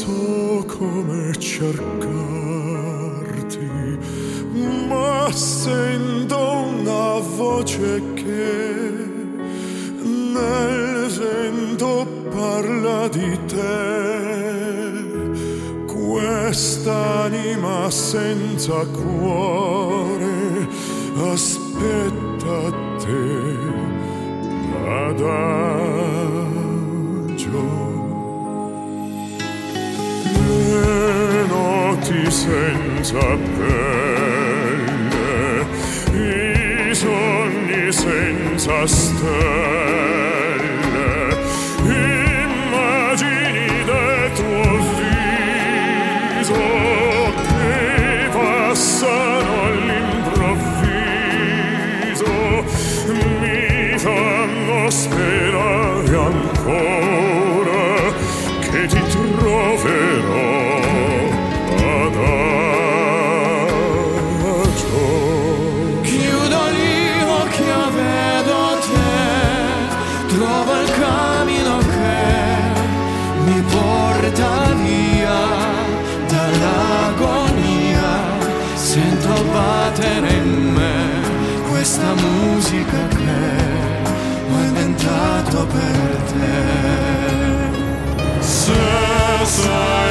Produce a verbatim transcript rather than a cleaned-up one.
so come cercarti, ma sento una voce che nel vento parla di te. Quest'anima senza cuore aspetta te. Adagio, le notti senza pelle, i sogni senza stelle, immagini del tuo viso che passano all'improvviso, mi fanno sperare ancora che ti troverò adagio. Chiudo gli occhi e vedo te, trovo il cammino che mi porta via dall'agonia, sento battere in me questa musica che ho inventato per te. Se sei